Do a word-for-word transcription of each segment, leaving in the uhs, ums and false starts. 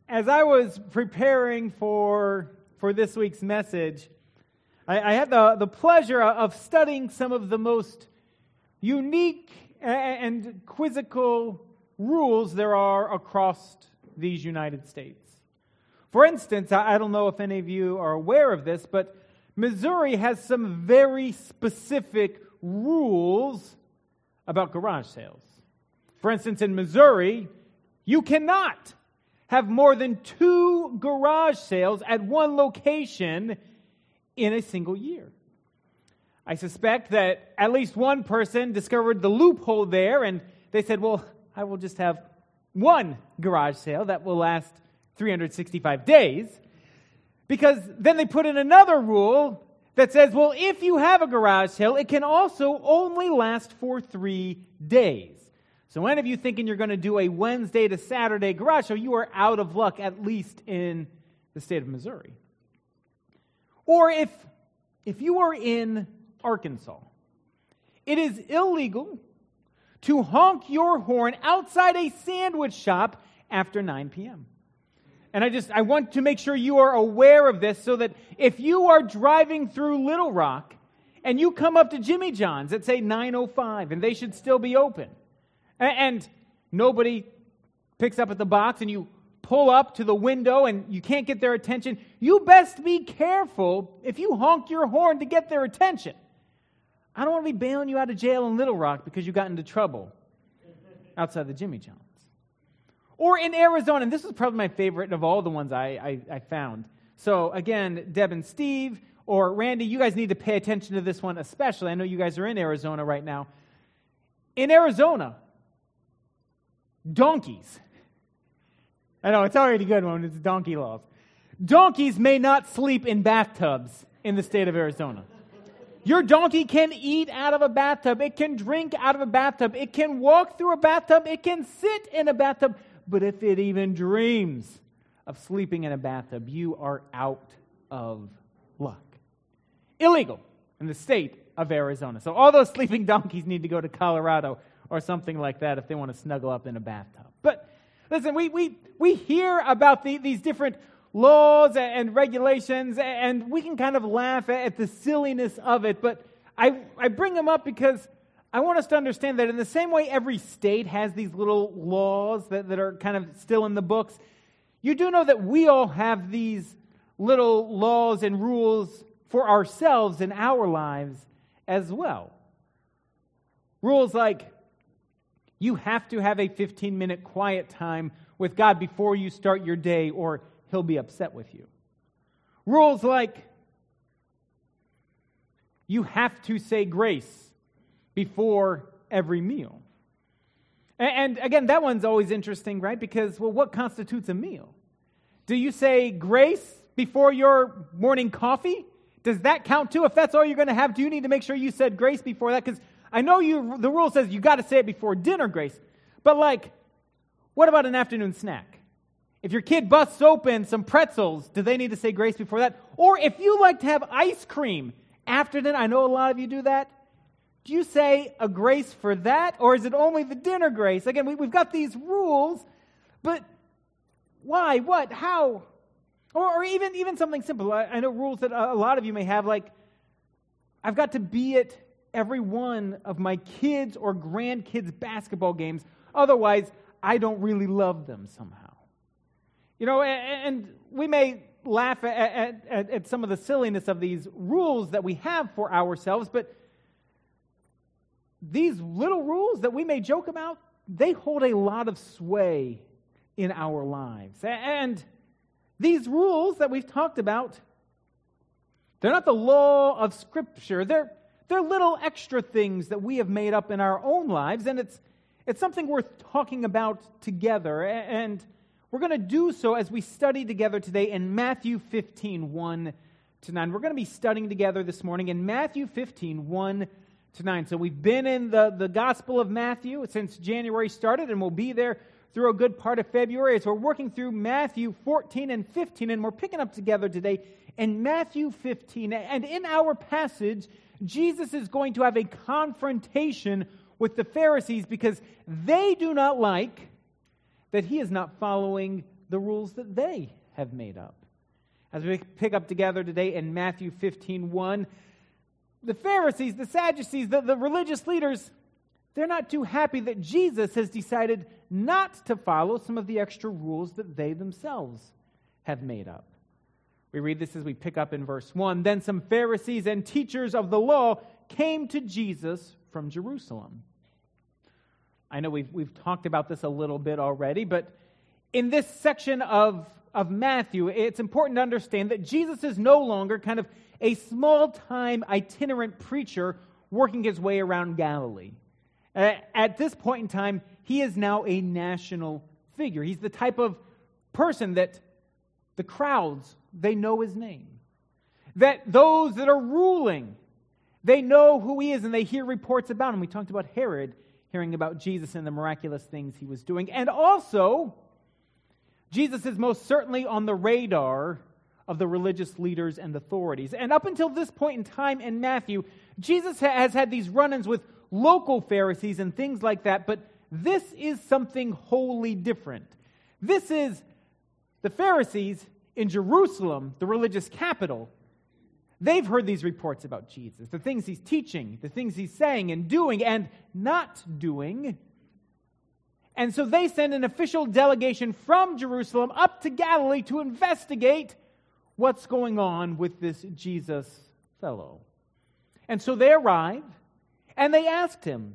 As I was preparing for for this week's message, I, I had the, the pleasure of studying some of the most unique and quizzical rules there are across these United States. For instance, I, I don't know if any of you are aware of this, but Missouri has some very specific rules about garage sales. For instance, in Missouri, you cannot have more than two garage sales at one location in a single year. I suspect that at least one person discovered the loophole there, and they said, well, I will just have one garage sale that will last three hundred sixty-five days, because then they put in another rule that says, well, if you have a garage sale, it can also only last for three days. So any of you thinking you're going to do a Wednesday to Saturday garage sale, you are out of luck, at least in the state of Missouri. Or if, if you are in Arkansas, it is illegal to honk your horn outside a sandwich shop after nine p.m. And I just, I want to make sure you are aware of this so that if you are driving through Little Rock and you come up to Jimmy John's at, say, nine oh five, and they should still be open, and nobody picks up at the box, and you pull up to the window and you can't get their attention, you best be careful if you honk your horn to get their attention. I don't want to be bailing you out of jail in Little Rock because you got into trouble outside the Jimmy John's. Or in Arizona, and this is probably my favorite of all the ones I, I, I found. So again, Deb and Steve, or Randy, you guys need to pay attention to this one especially. I know you guys are in Arizona right now. In Arizona, donkeys. I know, it's already a good one. It's donkey laws. Donkeys may not sleep in bathtubs in the state of Arizona. Your donkey can eat out of a bathtub. It can drink out of a bathtub. It can walk through a bathtub. It can sit in a bathtub. But if it even dreams of sleeping in a bathtub, you are out of luck. Illegal in the state of Arizona. So all those sleeping donkeys need to go to Colorado or something like that if they want to snuggle up in a bathtub. But listen, we we we hear about the, these different laws and regulations, and we can kind of laugh at the silliness of it, but I, I bring them up because I want us to understand that in the same way every state has these little laws that, that are kind of still in the books, you do know that we all have these little laws and rules for ourselves in our lives as well. Rules like, you have to have a fifteen-minute quiet time with God before you start your day, or He'll be upset with you. Rules like, you have to say grace before every meal. And, and again, that one's always interesting, right? Because, well, what constitutes a meal? Do you say grace before your morning coffee? Does that count too? If that's all you're going to have, do you need to make sure you said grace before that? Because I know you. The rule says you got to say it before dinner grace. But like, what about an afternoon snack? If your kid busts open some pretzels, do they need to say grace before that? Or if you like to have ice cream after dinner, I know a lot of you do that. Do you say a grace for that? Or is it only the dinner grace? Again, we, we've got these rules, but why? What? How? Or, or even, even something simple. I, I know rules that a lot of you may have, like, I've got to be at every one of my kids' or grandkids' basketball games. Otherwise, I don't really love them somehow. You know, and, and we may laugh at, at, at some of the silliness of these rules that we have for ourselves, but these little rules that we may joke about, they hold a lot of sway in our lives. And these rules that we've talked about, they're not the law of Scripture. They're they're little extra things that we have made up in our own lives, and it's it's something worth talking about together. And we're going to do so as we study together today in Matthew fifteen, one to nine. We're going to be studying together this morning in Matthew fifteen, one to nine. So we've been in the, the Gospel of Matthew since January started, and we'll be there through a good part of February as we're working through Matthew fourteen and fifteen, and we're picking up together today in Matthew fifteen. And in our passage, Jesus is going to have a confrontation with the Pharisees because they do not like that he is not following the rules that they have made up. As we pick up together today in Matthew fifteen one, the Pharisees, the Sadducees, the, the religious leaders, they're not too happy that Jesus has decided not to follow some of the extra rules that they themselves have made up. We read this as we pick up in verse one. Then some Pharisees and teachers of the law came to Jesus from Jerusalem. I know we've, we've talked about this a little bit already, but in this section of, of Matthew, it's important to understand that Jesus is no longer kind of a small-time itinerant preacher working his way around Galilee. Uh, at this point in time, he is now a national figure. He's the type of person that the crowds, they know his name. That those that are ruling, they know who he is and they hear reports about him. We talked about Herod hearing about Jesus and the miraculous things he was doing. And also, Jesus is most certainly on the radar of the religious leaders and authorities. And up until this point in time in Matthew, Jesus has had these run-ins with local Pharisees and things like that, but this is something wholly different. This is the Pharisees in Jerusalem, the religious capital. They've heard these reports about Jesus, the things he's teaching, the things he's saying and doing and not doing. And so they send an official delegation from Jerusalem up to Galilee to investigate what's going on with this Jesus fellow. And so they arrive and they asked him,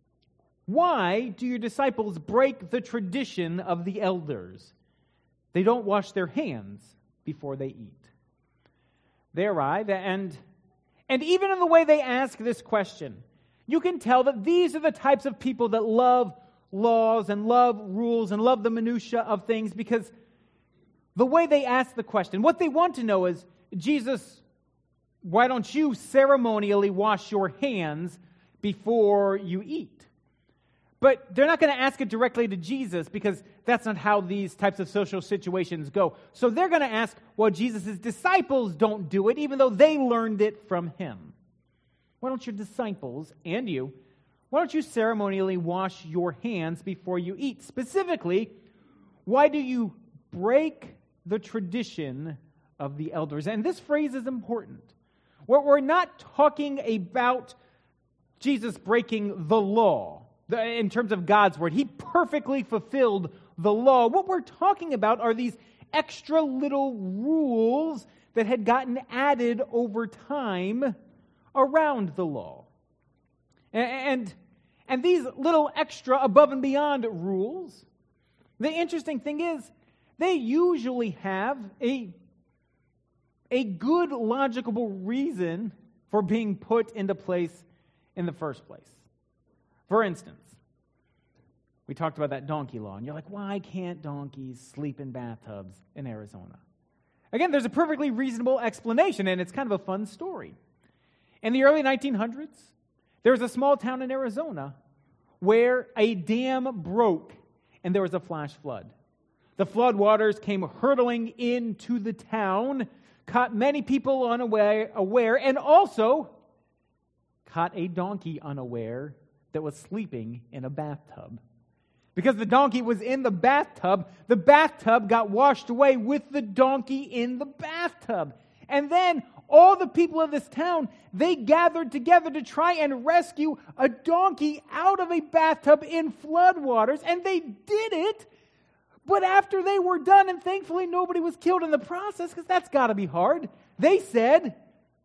"Why do your disciples break the tradition of the elders? They don't wash their hands before they eat." They arrive, and, and even in the way they ask this question, you can tell that these are the types of people that love laws and love rules and love the minutia of things, because the way they ask the question, what they want to know is, Jesus, why don't you ceremonially wash your hands before you eat? But they're not going to ask it directly to Jesus because that's not how these types of social situations go. So they're going to ask, well, Jesus' disciples don't do it, even though they learned it from him. Why don't your disciples and you, why don't you ceremonially wash your hands before you eat? Specifically, why do you break the tradition of the elders? And this phrase is important. We're not talking about Jesus breaking the law in terms of God's word. He perfectly fulfilled the law. What we're talking about are these extra little rules that had gotten added over time around the law. And, and these little extra above and beyond rules, the interesting thing is, they usually have a, a good logical reason for being put into place in the first place. For instance, we talked about that donkey law, and you're like, why can't donkeys sleep in bathtubs in Arizona? Again, there's a perfectly reasonable explanation, and it's kind of a fun story. In the early nineteen hundreds, there was a small town in Arizona where a dam broke, and there was a flash flood. The flood waters came hurtling into the town, caught many people unaware, aware, and also caught a donkey unaware that was sleeping in a bathtub. Because the donkey was in the bathtub, the bathtub got washed away with the donkey in the bathtub. And then all the people of this town, they gathered together to try and rescue a donkey out of a bathtub in floodwaters, and they did it. But after they were done, and thankfully nobody was killed in the process, because that's got to be hard, they said,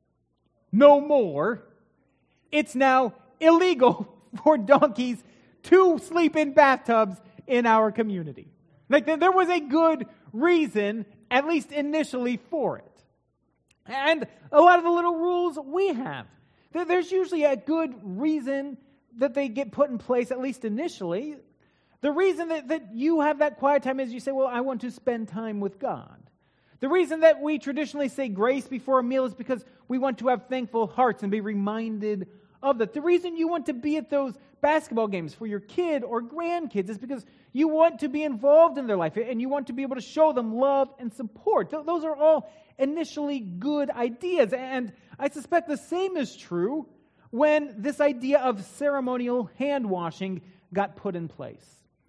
no more. It's now illegal for donkeys to sleep in bathtubs in our community. Like, there was a good reason, at least initially, for it. And a lot of the little rules we have, there's usually a good reason that they get put in place, at least initially. The reason that, that you have that quiet time is you say, well, I want to spend time with God. The reason that we traditionally say grace before a meal is because we want to have thankful hearts and be reminded of that. The reason you want to be at those basketball games for your kid or grandkids is because you want to be involved in their life and you want to be able to show them love and support. Th- those are all initially good ideas. And I suspect the same is true when this idea of ceremonial hand washing got put in place.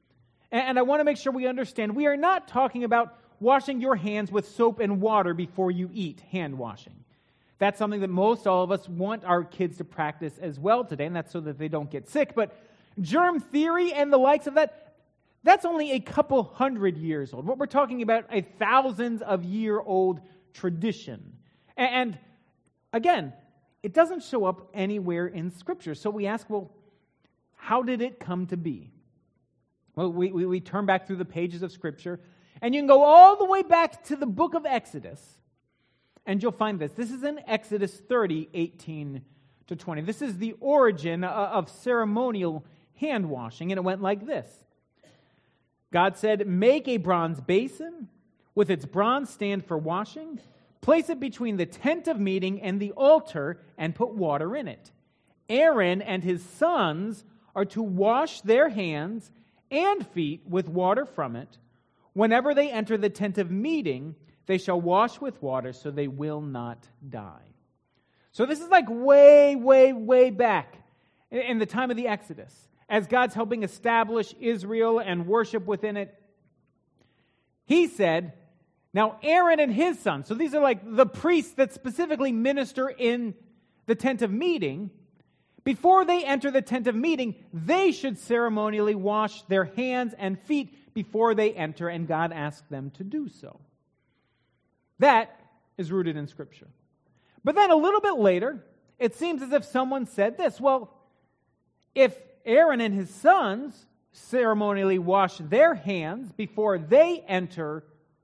And I want to make sure we understand, we are not talking about washing your hands with soap and water before you eat, hand washing. That's something that most all of us want our kids to practice as well today, and that's so that they don't get sick. But germ theory and the likes of that, that's only a couple hundred years old. What we're talking about, a thousands of year old tradition. And again, it doesn't show up anywhere in Scripture. So we ask, well, how did it come to be? Well, we, we, we turn back through the pages of Scripture, and you can go all the way back to the book of Exodus, and you'll find this. This is in Exodus thirty, eighteen to twenty. This is the origin of ceremonial hand washing, and it went like this. God said, "Make a bronze basin with its bronze stand for washing. Place it between the tent of meeting and the altar and put water in it. Aaron and his sons are to wash their hands and feet with water from it. Whenever they enter the tent of meeting, they shall wash with water so they will not die." So this is like way, way, way back in the time of the Exodus, as God's helping establish Israel and worship within it. He said, now Aaron and his sons, so these are like the priests that specifically minister in the tent of meeting, before they enter the tent of meeting, they should ceremonially wash their hands and feet before they enter, and God asked them to do so. That is rooted in Scripture. But then a little bit later, it seems as if someone said this, well, if Aaron and his sons ceremonially wash their hands before they enter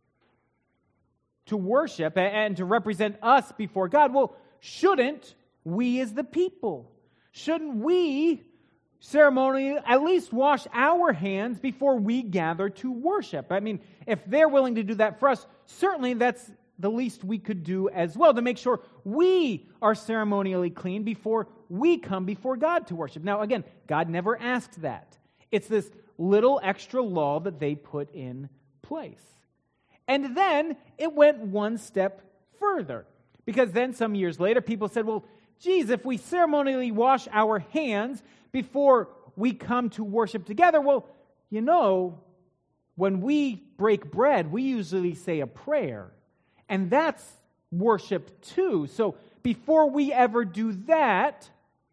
to worship and to represent us before God, well, shouldn't we as the people, shouldn't we ceremonially at least wash our hands before we gather to worship? I mean, if they're willing to do that for us, certainly that's the least we could do as well, to make sure we are ceremonially clean before we come before God to worship. Now, again, God never asked that. It's this little extra law that they put in place. And then it went one step further, because then some years later, people said, well, geez, if we ceremonially wash our hands before we come to worship together, well, you know, when we break bread, we usually say a prayer. And that's worship too. So before we ever do that,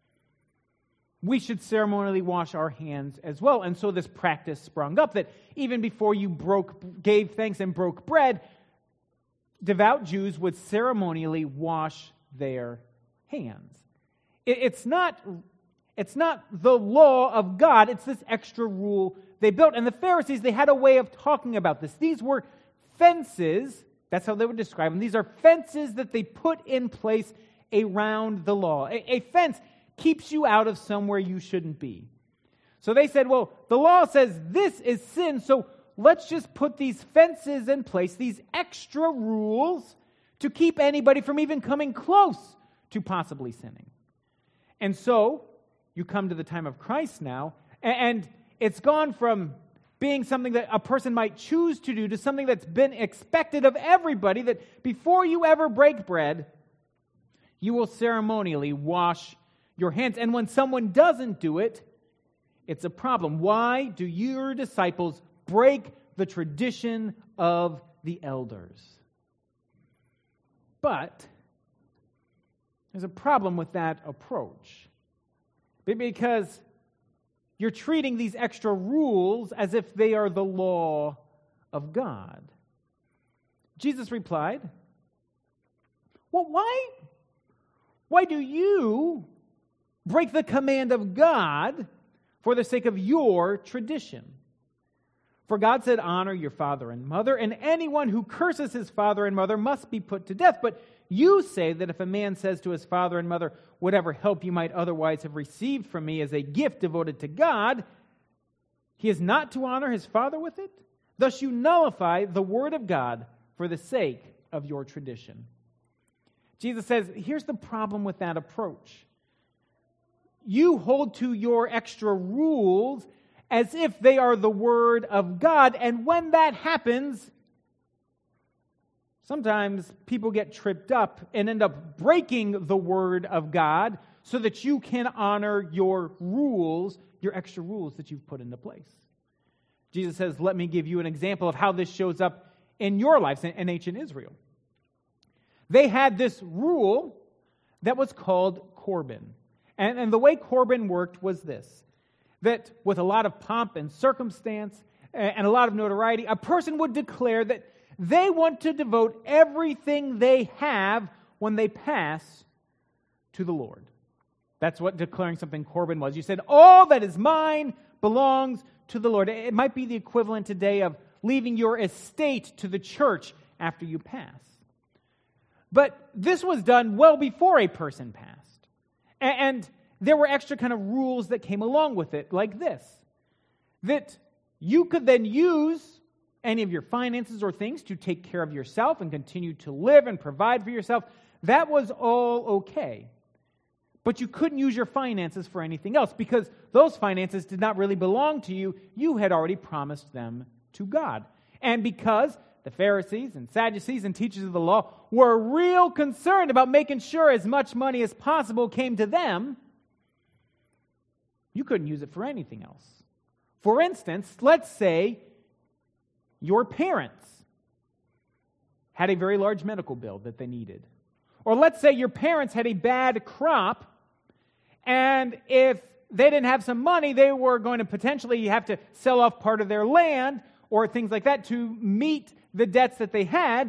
we should ceremonially wash our hands as well. And so this practice sprung up that even before you broke, gave thanks and broke bread, devout Jews would ceremonially wash their hands. It's not, it's not the law of God, it's this extra rule they built. And the Pharisees, they had a way of talking about this. These were fences, that's how they would describe them. These are fences that they put in place around the law. A, a fence keeps you out of somewhere you shouldn't be. So they said, well, the law says this is sin, so let's just put these fences in place, these extra rules, to keep anybody from even coming close to possibly sinning. And so, you come to the time of Christ now, and it's gone from being something that a person might choose to do to something that's been expected of everybody, that before you ever break bread, you will ceremonially wash your hands. And when someone doesn't do it, it's a problem. Why do your disciples break the tradition of the elders? But there's a problem with that approach, because you're treating these extra rules as if they are the law of God. Jesus replied, well, why, why do you break the command of God for the sake of your tradition? For God said, honor your father and mother, and anyone who curses his father and mother must be put to death. But you say that if a man says to his father and mother, whatever help you might otherwise have received from me as a gift devoted to God, he is not to honor his father with it? Thus you nullify the word of God for the sake of your tradition. Jesus says, here's the problem with that approach. You hold to your extra rules as if they are the word of God, and when that happens, sometimes people get tripped up and end up breaking the word of God so that you can honor your rules, your extra rules that you've put into place. Jesus says, let me give you an example of how this shows up in your lives in ancient Israel. They had this rule that was called Corban. And, and the way Corban worked was this, that with a lot of pomp and circumstance and, and a lot of notoriety, a person would declare that they want to devote everything they have when they pass to the Lord. That's what declaring something Corban was. You said, all that is mine belongs to the Lord. It might be the equivalent today of leaving your estate to the church after you pass. But this was done well before a person passed. And there were extra kind of rules that came along with it, like this, that you could then use any of your finances or things to take care of yourself and continue to live and provide for yourself. That was all okay. But you couldn't use your finances for anything else because those finances did not really belong to you. You had already promised them to God. And because the Pharisees and Sadducees and teachers of the law were real concerned about making sure as much money as possible came to them, you couldn't use it for anything else. For instance, let's say your parents had a very large medical bill that they needed. Or let's say your parents had a bad crop, and if they didn't have some money, they were going to potentially have to sell off part of their land or things like that to meet the debts that they had.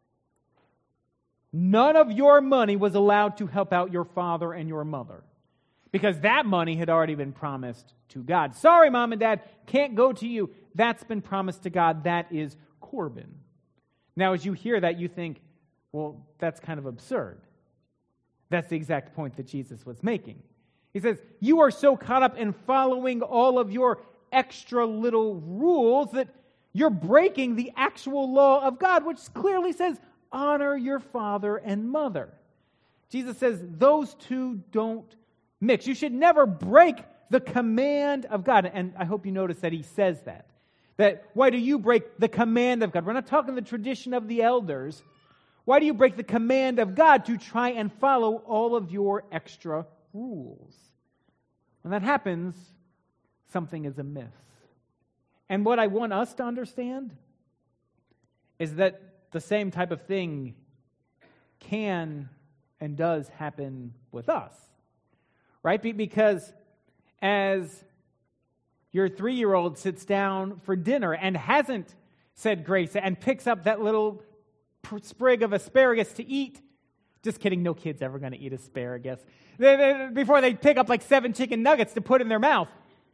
None of your money was allowed to help out your father and your mother because that money had already been promised to God. Sorry, Mom and Dad, can't go to you. That's been promised to God. That is Corban. Now, as you hear that, you think, well, that's kind of absurd. That's the exact point that Jesus was making. He says, you are so caught up in following all of your extra little rules that you're breaking the actual law of God, which clearly says, honor your father and mother. Jesus says, those two don't mix. You should never break the command of God. And I hope you notice that he says that. That why do you break the command of God? We're not talking the tradition of the elders. Why do you break the command of God to try and follow all of your extra rules? When that happens, something is amiss. And what I want us to understand is that the same type of thing can and does happen with us. Right? Because as your three-year-old sits down for dinner and hasn't said grace and picks up that little sprig of asparagus to eat. Just kidding, no kid's ever going to eat asparagus. They, they, before they pick up like seven chicken nuggets to put in their mouth.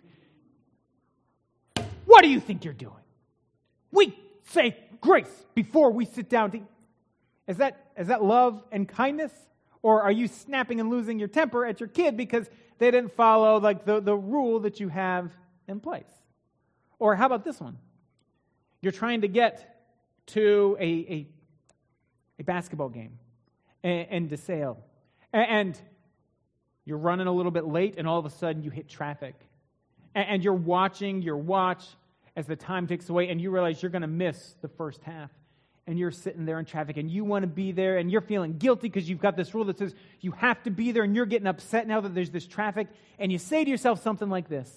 What do you think you're doing? We say grace before we sit down to eat. Is that, is that love and kindness? Or are you snapping and losing your temper at your kid because they didn't follow like the, the rule that you have in place? Or how about this one? You're trying to get to a, a a basketball game in DeSale, and you're running a little bit late, and all of a sudden you hit traffic, and you're watching your watch as the time ticks away, and you realize you're going to miss the first half, and you're sitting there in traffic, and you want to be there, and you're feeling guilty because you've got this rule that says you have to be there, and you're getting upset now that there's this traffic, and you say to yourself something like this,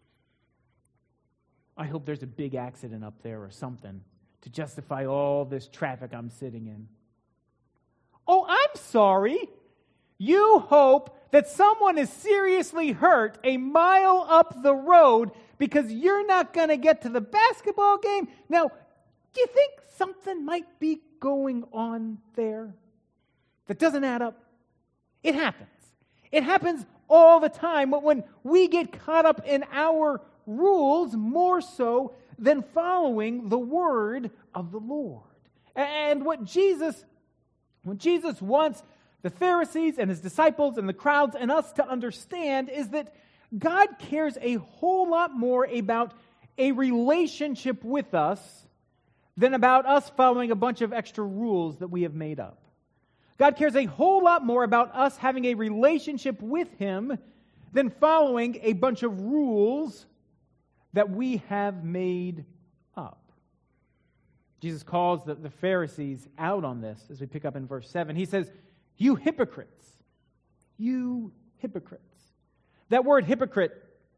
I hope there's a big accident up there or something to justify all this traffic I'm sitting in. Oh, I'm sorry. You hope that someone is seriously hurt a mile up the road because you're not going to get to the basketball game? Now, do you think something might be going on there that doesn't add up? It happens. It happens all the time when we get caught up in our rules more so than following the word of the Lord. And what Jesus What Jesus wants the Pharisees and his disciples and the crowds and us to understand is that God cares a whole lot more about a relationship with us than about us following a bunch of extra rules that we have made up. God cares a whole lot more about us having a relationship with him than following a bunch of rules that we have made up. Jesus calls the, the Pharisees out on this as we pick up in verse seven. He says, you hypocrites, you hypocrites. That word hypocrite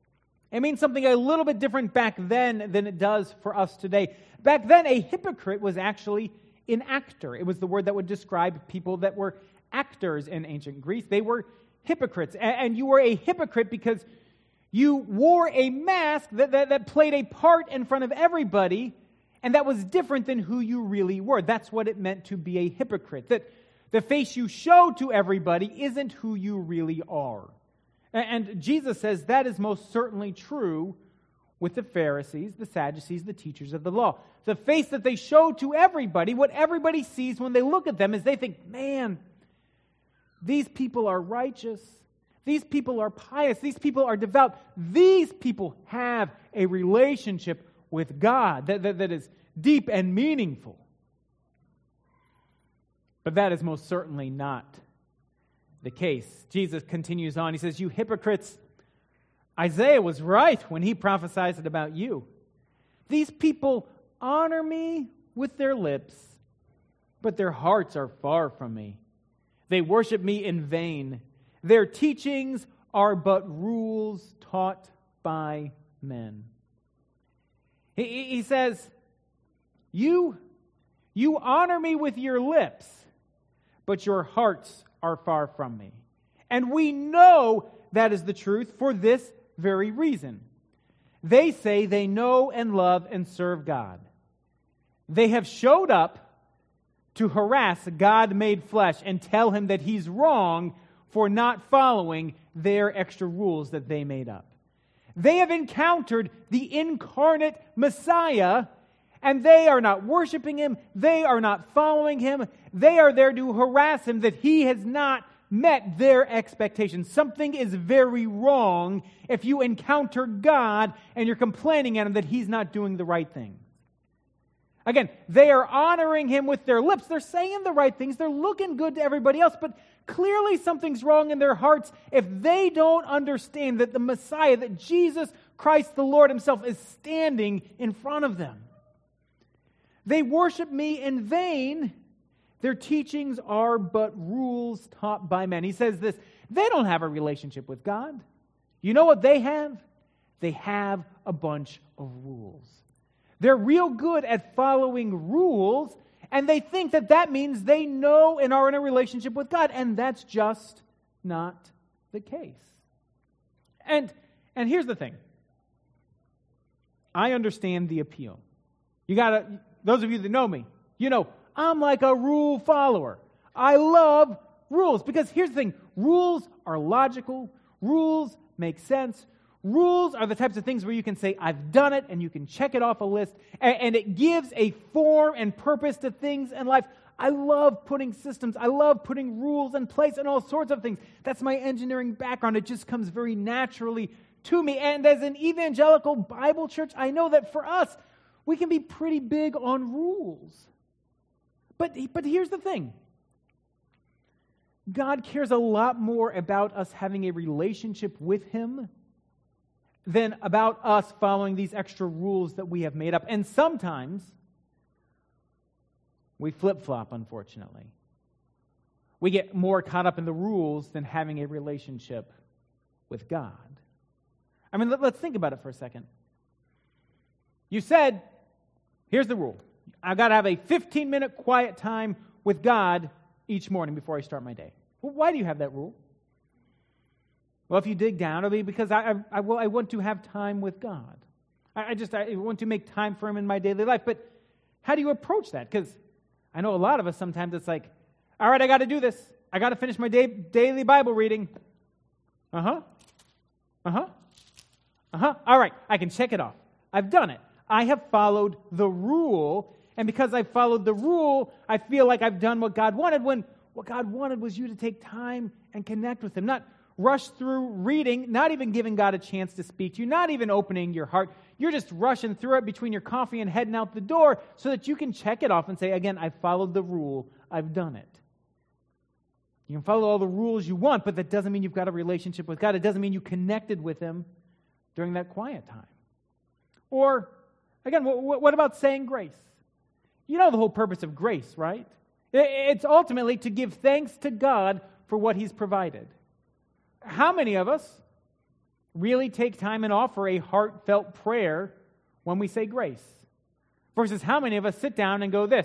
It means something a little bit different back then than it does for us today. Back then, a hypocrite was actually an actor. It was the word that would describe people that were actors in ancient Greece. They were hypocrites. And you were a hypocrite because you wore a mask that, that, that played a part in front of everybody, and that was different than who you really were. That's what it meant to be a hypocrite. That the face you show to everybody isn't who you really are. And Jesus says that is most certainly true with the Pharisees, the Sadducees, the teachers of the law. The face that they show to everybody, what everybody sees when they look at them is they think, man, these people are righteous. These people are pious. These people are devout. These people have a relationship with God that, that, that is deep and meaningful. But that is most certainly not the case. Jesus continues on. He says, you hypocrites, Isaiah was right when he prophesied it about you. These people honor me with their lips, but their hearts are far from me. They worship me in vain. Their teachings are but rules taught by men. He, he says, you, you honor me with your lips, but your hearts are far from me. And we know that is the truth for this very reason. They say they know and love and serve God. They have showed up to harass God made flesh and tell him that he's wrong for not following their extra rules that they made up. They have encountered the incarnate Messiah, and they are not worshiping him. They are not following him. They are there to harass him that he has not met their expectations. Something is very wrong if you encounter God and you're complaining at him that he's not doing the right thing. Again, they are honoring him with their lips. They're saying the right things. They're looking good to everybody else, but clearly something's wrong in their hearts if they don't understand that the Messiah, that Jesus Christ the Lord himself, is standing in front of them. They worship me in vain. Their teachings are but rules taught by men. He says this, they don't have a relationship with God. You know what they have? They have a bunch of rules. They're real good at following rules, and they think that that means they know and are in a relationship with God, and that's just not the case. And, and here's the thing. I understand the appeal. You gotta, those of you that know me, you know, I'm like a rule follower. I love rules because here's the thing. Rules are logical. Rules make sense. Rules are the types of things where you can say, I've done it, and you can check it off a list, and, and it gives a form and purpose to things in life. I love putting systems. I love putting rules in place and all sorts of things. That's my engineering background. It just comes very naturally to me. And as an evangelical Bible church, I know that for us, we can be pretty big on rules. But, but here's the thing. God cares a lot more about us having a relationship with him than about us following these extra rules that we have made up. And sometimes we flip-flop, unfortunately. We get more caught up in the rules than having a relationship with God. I mean, let, let's think about it for a second. You said, here's the rule. I've got to have a fifteen-minute quiet time with God each morning before I start my day. Well, why do you have that rule? Well, if you dig down, it'll be because I, I, I, well, I want to have time with God. I, I just I want to make time for him in my daily life. But how do you approach that? Because I know a lot of us sometimes it's like, all right, I got to do this. I got to finish my day, daily Bible reading. Uh-huh. Uh-huh. Uh-huh. All right, I can check it off. I've done it. I have followed the rule, and because I've followed the rule, I feel like I've done what God wanted, when what God wanted was you to take time and connect with him, not rush through reading, not even giving God a chance to speak to you, not even opening your heart. You're just rushing through it between your coffee and heading out the door so that you can check it off and say, again, I've followed the rule, I've done it. You can follow all the rules you want, but that doesn't mean you've got a relationship with God. It doesn't mean you connected with him during that quiet time. Or, again, what about saying grace? You know the whole purpose of grace, right? It's ultimately to give thanks to God for what he's provided. How many of us really take time and offer a heartfelt prayer when we say grace? Versus how many of us sit down and go this: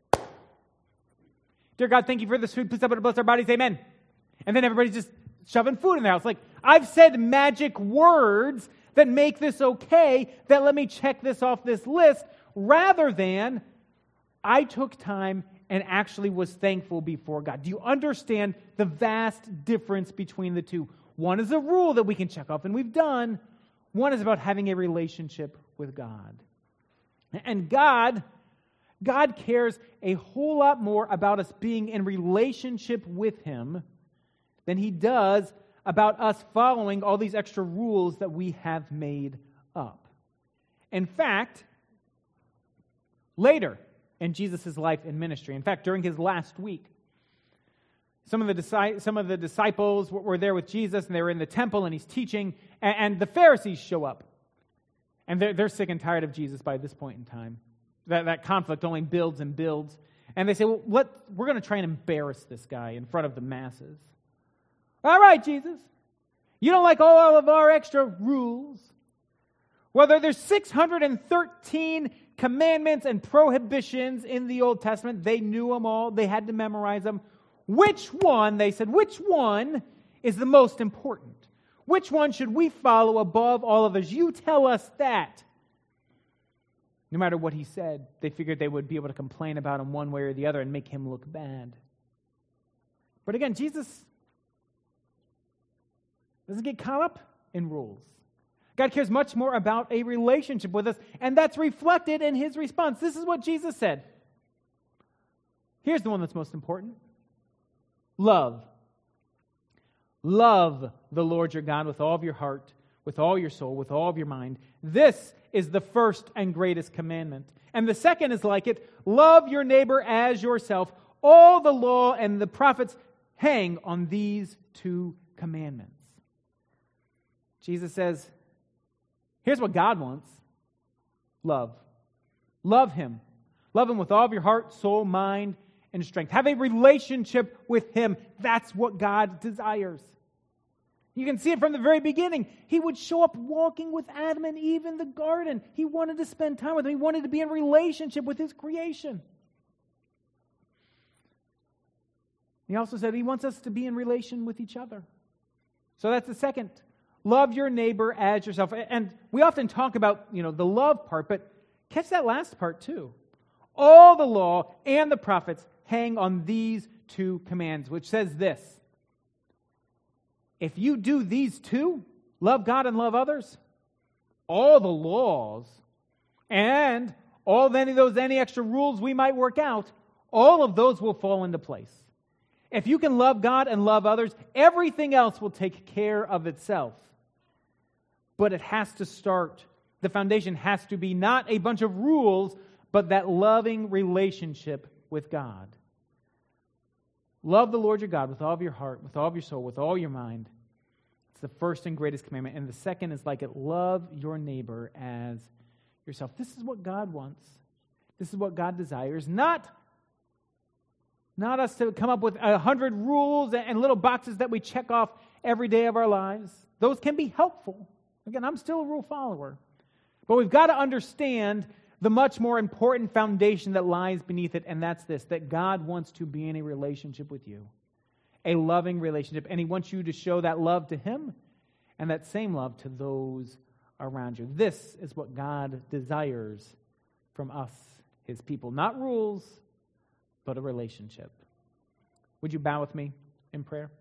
Dear God, thank you for this food. Please help it to bless our bodies. Amen. And then everybody's just shoving food in their house. Like, I've said magic words that make this okay, that let me check this off this list, rather than I took time and actually was thankful before God. Do you understand the vast difference between the two? One is a rule that we can check off and we've done. One is about having a relationship with God. And God, God cares a whole lot more about us being in relationship with Him than He does about us following all these extra rules that we have made up. In fact, later in Jesus' life and ministry, in fact, during His last week, some of the some of the disciples were there with Jesus, and they were in the temple, and He's teaching, and the Pharisees show up. And they're, they're sick and tired of Jesus by this point in time. That, that conflict only builds and builds. And they say, well, let, we're going to try and embarrass this guy in front of the masses. All right, Jesus. You don't like all of our extra rules. Well, there, there's six hundred thirteen commandments and prohibitions in the Old Testament. They knew them all. They had to memorize them. Which one, they said, which one is the most important? Which one should we follow above all others? You tell us that. No matter what He said, they figured they would be able to complain about Him one way or the other and make Him look bad. But again, Jesus doesn't get caught up in rules. God cares much more about a relationship with us, and that's reflected in His response. This is what Jesus said. Here's the one that's most important. Love. Love the Lord your God with all of your heart, with all your soul, with all of your mind. This is the first and greatest commandment. And the second is like it. Love your neighbor as yourself. All the law and the prophets hang on these two commandments. Jesus says, here's what God wants. Love. Love Him. Love Him with all of your heart, soul, mind, and strength. Have a relationship with Him. That's what God desires. You can see it from the very beginning. He would show up walking with Adam and Eve in the garden. He wanted to spend time with them. He wanted to be in relationship with His creation. He also said He wants us to be in relation with each other. So that's the second. Love your neighbor as yourself. And we often talk about, you know, the love part, but catch that last part too. All the law and the prophets hang on these two commands, which says this: if you do these two, love God and love others, all the laws and all of any, those any extra rules we might work out, all of those will fall into place. If you can love God and love others, everything else will take care of itself. But it has to start, the foundation has to be not a bunch of rules, but that loving relationship with God. Love the Lord your God with all of your heart, with all of your soul, with all your mind. It's the first and greatest commandment. And the second is like it: love your neighbor as yourself. This is what God wants. This is what God desires. Not, not us to come up with a hundred rules and little boxes that we check off every day of our lives. Those can be helpful. Again, I'm still a rule follower. But we've got to understand the much more important foundation that lies beneath it, and that's this: that God wants to be in a relationship with you, a loving relationship, and He wants you to show that love to Him and that same love to those around you. This is what God desires from us, His people. Not rules, but a relationship. Would you bow with me in prayer?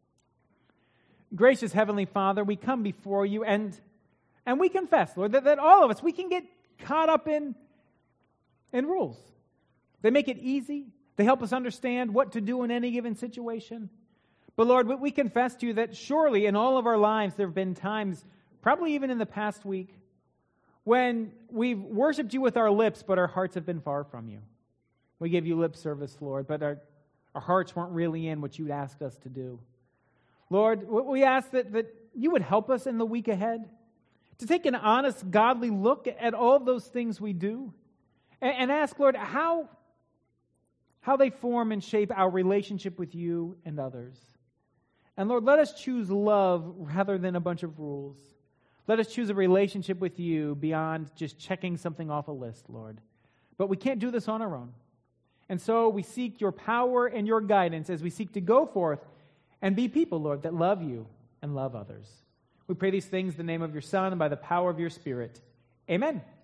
Gracious Heavenly Father, we come before you, and, and we confess, Lord, that, that all of us, we can get caught up in, in rules. They make it easy. They help us understand what to do in any given situation. But Lord, we confess to you that surely in all of our lives there have been times, probably even in the past week, when we've worshiped you with our lips, but our hearts have been far from you. We give you lip service, Lord, but our, our hearts weren't really in what you'd asked us to do. Lord, we ask that, that you would help us in the week ahead to take an honest, godly look at all those things we do and, and ask, Lord, how, how they form and shape our relationship with you and others. And Lord, let us choose love rather than a bunch of rules. Let us choose a relationship with you beyond just checking something off a list, Lord. But we can't do this on our own. And so we seek your power and your guidance as we seek to go forth and be people, Lord, that love you and love others. We pray these things in the name of your Son and by the power of your Spirit. Amen.